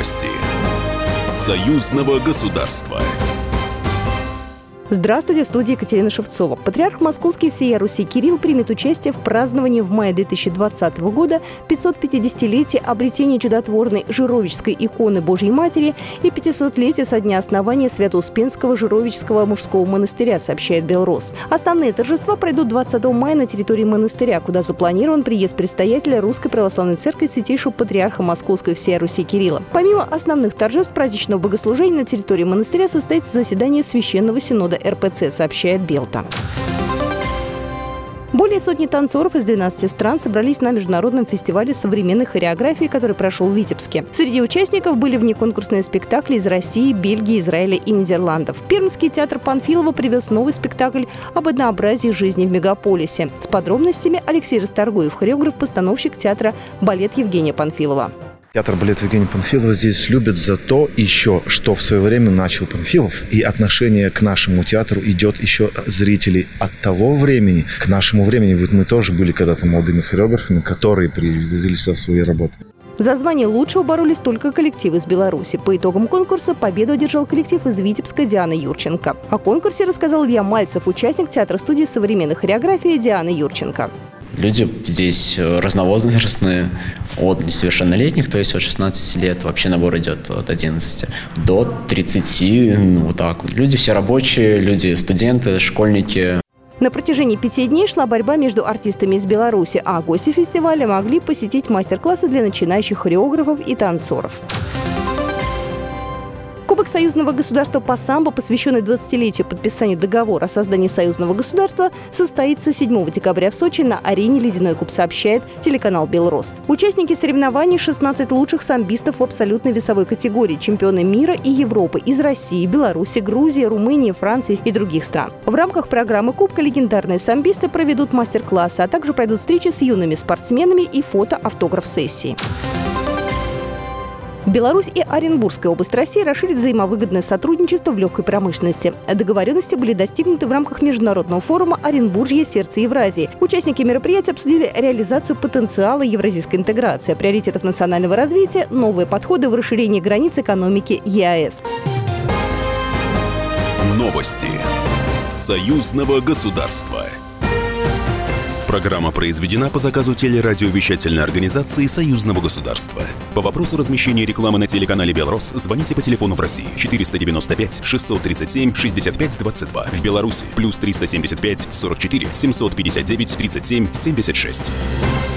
Новости союзного государства. Здравствуйте, в студии Екатерина Шевцова. Патриарх Московский всея Руси Кирилл примет участие в праздновании в мае 2020 года 550-летия обретения чудотворной Жировической иконы Божьей Матери и 500-летия со дня основания Свято-Успенского Жировического мужского монастыря, сообщает Белрос. Основные торжества пройдут 20 мая на территории монастыря, куда запланирован приезд предстоятеля Русской Православной Церкви Святейшего Патриарха Московской всея Руси Кирилла. Помимо основных торжеств праздничного богослужения на территории монастыря состоится заседание Священного Синода РПЦ, сообщает Белта. Более сотни танцоров из 12 стран собрались на международном фестивале современной хореографии, который прошел в Витебске. Среди участников были внеконкурсные спектакли из России, Бельгии, Израиля и Нидерландов. Пермский театр Панфилова привез новый спектакль об однообразии жизни в мегаполисе. С подробностями Алексей Расторгуев, хореограф-постановщик театра «Балет» Евгения Панфилова. Театр-балет Евгения Панфилова здесь любят за то еще, что в свое время начал Панфилов. И отношение к нашему театру идет еще зрителей от того времени к нашему времени. Вот мы тоже были когда-то молодыми хореографами, которые привезли сюда свои работы. За звание лучшего боролись только коллективы из Беларуси. По итогам конкурса победу одержал коллектив из Витебска Диана Юрченко. О конкурсе рассказал Илья Мальцев, участник театра-студии современной хореографии Дианы Юрченко. Люди здесь разновозрастные, от несовершеннолетних, то есть от 16 лет, вообще набор идет от 11 до 30, вот так. Люди все рабочие, люди студенты, школьники. На протяжении 5 дней шла борьба между артистами из Беларуси, а гости фестиваля могли посетить мастер-классы для начинающих хореографов и танцоров. Кубок союзного государства по самбо, посвященный 20-летию подписанию договора о создании союзного государства, состоится 7 декабря в Сочи на арене «Ледяной куб», сообщает телеканал «Белрос». Участники соревнований – 16 лучших самбистов в абсолютной весовой категории, чемпионы мира и Европы из России, Беларуси, Грузии, Румынии, Франции и других стран. В рамках программы Кубка легендарные самбисты проведут мастер-классы, а также пройдут встречи с юными спортсменами и фото-автограф-сессии. Беларусь и Оренбургская область России расширят взаимовыгодное сотрудничество в легкой промышленности. Договоренности были достигнуты в рамках международного форума «Оренбуржье. Сердце Евразии». Участники мероприятия обсудили реализацию потенциала евразийской интеграции, приоритетов национального развития, новые подходы в расширении границ экономики ЕАЭС. Новости союзного государства. Программа произведена по заказу телерадиовещательной организации Союзного государства. По вопросу размещения рекламы на телеканале «Белрос» звоните по телефону в России 495 637 65 22. В Беларуси +375 44 759 37 76.